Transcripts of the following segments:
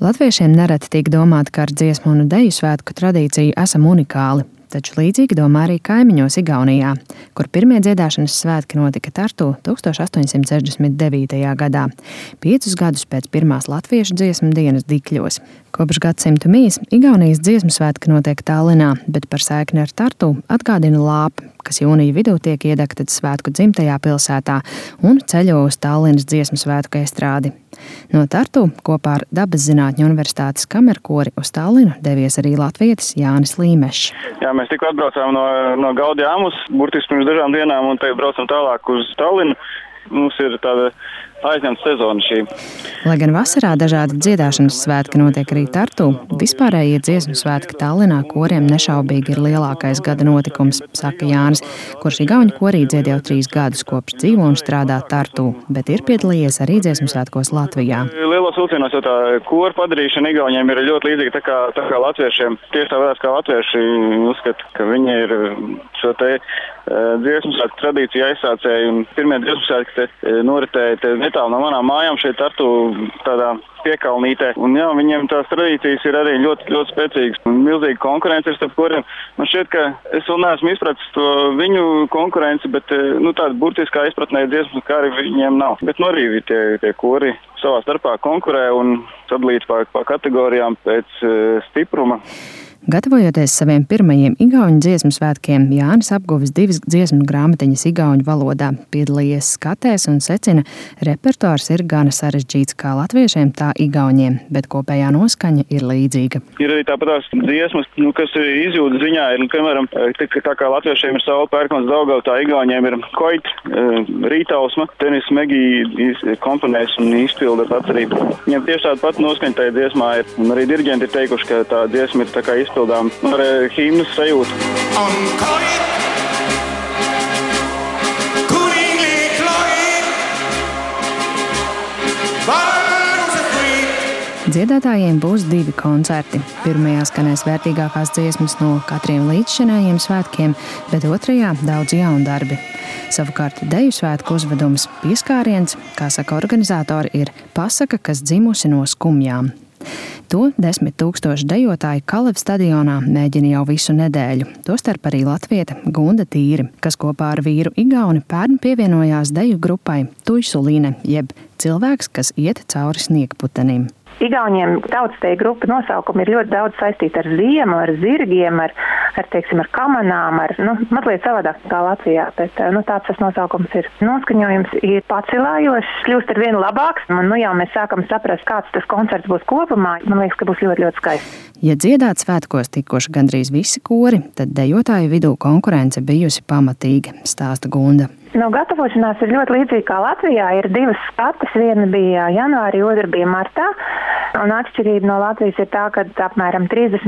Latviešiem nereti tiek domāts, ka ar dziesmu un deju svētku tradīciju esam unikāli, taču līdzīgi domā arī kaimiņos Igaunijā, kur pirmie dziedāšanas svētki notika Tartu 1869. gadā, 5 gadus pēc pirmās latviešu dziesmu dienas Dikļos. Kopš gadsimtu mīs Igaunijas dziesmu svētki notiek Tallinā, bet par saikni ar Tartu atgādina lāpa, kas jūnija vidū tiek iedegta svētku dzimtajā pilsētā un ceļo uz Tallinas dziesmu svētku estrādi. No Tartu kopā ar Dabas zinātņu universitātes kamerkori uz Tallinu devies arī latvietis Jānis Līmešs. Jā, mēs tikko atbraucām no Gaudijāmus, burtiski pirms dažām dienām, un tagad braucam tālāk uz Tallinu. Mums ir tāda aizņemta sezona šī. Lai gan vasarā dažādi dziedāšanas svētki notiek arī Tartu, vispārējie dziesmu svētki Tallinā koriem nešaubīgi ir lielākais gada notikums, saka Jānis, kurš igauņu korī dzied jau 3 gadus kopš dzīvo un strādā Tartu, bet ir piedalījies arī dziesmu svētkos Latvijā. Lielos vilcienos jau tā kora padarīšana igauņiem ir ļoti līdzīga tā kā latviešiem. Tieši tāpēc kā latvieši uzskata, ka viņi ir šo te dziesmu svētku tradīciju aizsācēji, un pirmie dziesmu svētki noritēja netālu no manām mājām šeit Tartu tādā piekalnītē. Un jā, viņiem tās tradīcijas ir arī ļoti, ļoti spēcīgas. Milzīga konkurence ir starp koriem. Man šķiet, ka es vēl neesmu izpratis to viņu konkurenci, bet tāda burtiskā izpratnē dziesmu kā arī viņiem nav. Bet arī tie kori savā starpā konkurē un sadalīts pa kategorijām pēc stipruma. Gatavojoties saviem pirmajiem igauņu dziesmu svētkiem, Jānis apguvis 2 dziesmu grāmatiņas igauņu valodā, piedalījies skatēs un secina, repertuārs ir gana sarežģīts kā latviešiem, tā igauņiem, bet kopējā noskaņa ir līdzīga. Ir arī tāpatās dziesmas, kas izjūtas ziņā ir, piemēram, tā kā latviešiem ir saule, pērkons, Daugava, tā igauņiem ir koit, rītausma, tenis Megī komponēs un izpilda pats arī. Viņiem tieši tāda pat noskaņa tajā dziesmā ir, un arī diriģenti ir teikuši, ka tā dziesma ir tā kā izpildām ar himnas sajūtu. Dziedātājiem būs 2 koncerti. Pirmajā skanēs vērtīgākās dziesmas no katriem līdzšinējiem svētkiem, bet otrajā daudz jaundarbi. Savukārt deju svētku uzvedums pieskāriens, kā saka organizatori, ir pasaka, kas dzimusi no skumjām. To 10 000 dejotāji Kalevas stadionā mēģina jau visu nedēļu, tostarp arī latviete Gunda Tīri, kas kopā ar vīru Igauni pērn pievienojās deju grupai Tuisuline, jeb cilvēks, kas iet cauri sniegputenim. Igauņiem tautsdeju grupa nosaukumi ir ļoti daudz saistīti ar ziemu, ar zirgiem, ar kamanām, mazliet savādāk kā Latvijā, bet tāds tas nosaukums ir. Noskaņojums ir pacelājošs, kļūst ar vienu labāks, un jau mēs sākam saprast, kāds tas koncerts būs kopumā. Man liekas, ka būs ļoti, ļoti skaisti. Ja dziedāt svētkos tikuši gandrīz visi kori, tad dejotāju vidū konkurence bijusi pamatīga, stāsta Gunda. Gatavošanās ir ļoti līdzīga kā Latvijā. Ir 2 skates, viena bija janvārī, otra bija martā. Un atšķirība no Latvijas ir tā, ka apmēram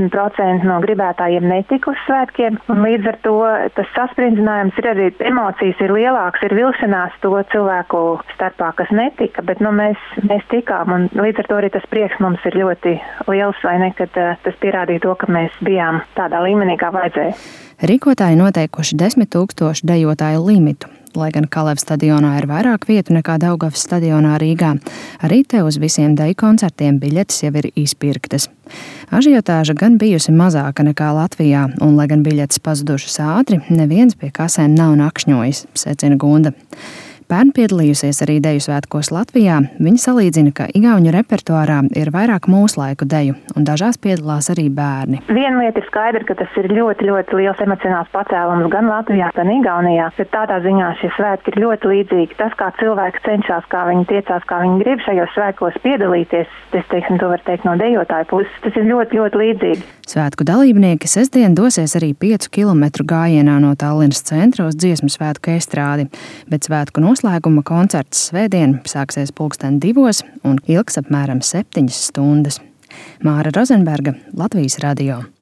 30% no gribētājiem netika uz svētkiem. Un līdz ar to tas saspringzinājums ir arī emocijas ir lielāks, ir vilšanās to cilvēku starpā, kas netika. Bet mēs tikām, un līdz ar to arī tas prieks mums ir ļoti liels, vai ne, kad tas pierādīja to, ka mēs bijām tādā līmenī, kā vajadzēja. Rīkotāji noteikuši 10 000 dejotāju limitu. Lai gan Kalevas stadionā ir vairāk vietu nekā Daugavas stadionā Rīgā, arī te uz visiem deju koncertiem biļetes jau ir izpirktas. Ažiotāža gan bijusi mazāka nekā Latvijā, un lai gan biļetes pazudušas ātri, neviens pie kasēm nav nakšņojis, secina Gunda. Pērn piedalījusies arī deju svētkos Latvijā, viņa salīdzina, ka igauņu repertuārā ir vairāk mūslaiku deju, un dažās piedalās arī bērni. Viena lieta ir skaidra, ka tas ir ļoti, ļoti liels emocionāls pacēlums gan Latvijā, gan Igaunijā, bet tādā ziņā šie svētki ir ļoti līdzīgi. Tas, kā cilvēki cenšas, kā viņi tiecās, kā viņi grib šajos svētkos piedalīties, to var teikt no dejotāju puses, tas ir ļoti, ļoti līdzīgi. Svētku dalībnieki sestdien dosies arī 5 kilometru gājienā no Tallinas centra uz dziesmu svētku estrādi, bet svētku noslēguma koncerts svētdien sāksies 2:00 un ilgs apmēram 7 stundas. Māra Rozenberga, Latvijas radio.